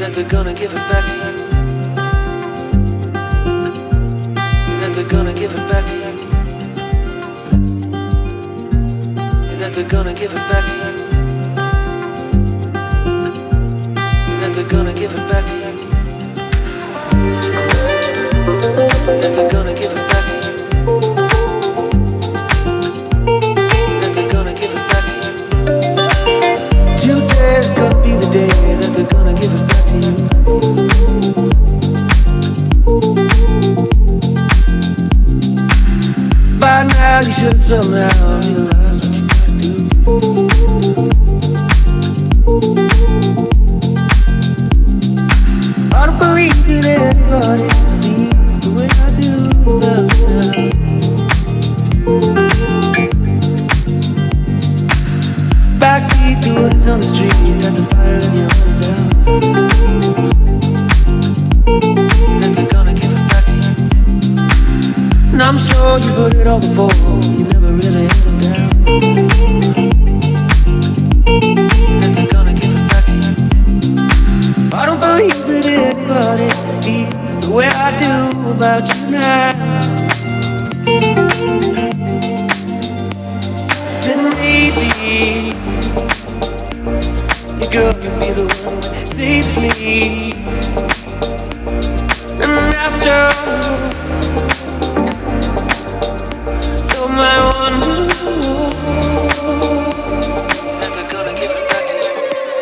that they're gonna give it back to you. That they're gonna give it back to you. That they're gonna give it back to you. That they're gonna give it back to you. That they're gonna give it back to you. That they're gonna give it back to you. Today's gonna be the day that they're gonna give it back to you. By now you should somehow realize what you gotta do. I don't believe that anybody feels the way I do love now. Backbeat doings on the street, you got the fire in your eyes out. That they're gonna give it back to you. And I'm sure you've heard it all before, you never really had it down. That they're gonna give it back to you. I don't believe that anybody feels the way I do about you now. Said maybe your girl can be the one that saves me. And after you're my one. That they're gonna give it back to you.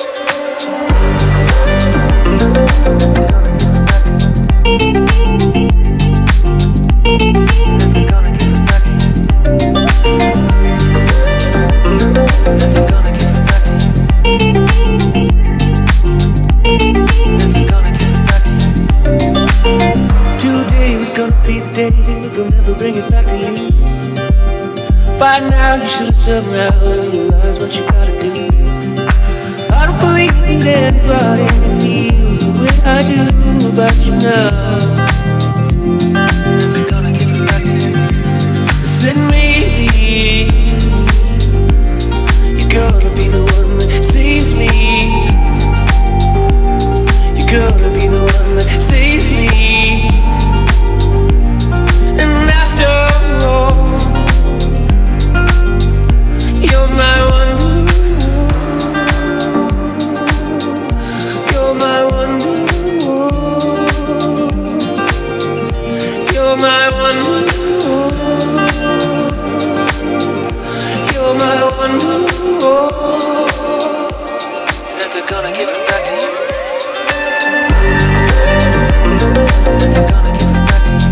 That they're gonna give it back to you. That they're gonna give it back to you. That they're gonna give it back to you. Today was gonna be the day they'll never bring it back to you. By now you should have somehow realized what you gotta do. I don't believe that anybody feels the way I do about you now. They're gonna give it back to you. Said maybe you're gonna be the one that saves me. You're gonna be the one that saves me. And after all, you're my one. You're my one. You're my one. You're my one. That they're gonna give it back to you. That they're gonna give it back to you.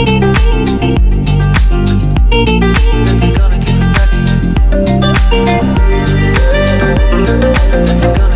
That they're gonna give it back to you. That they're gonna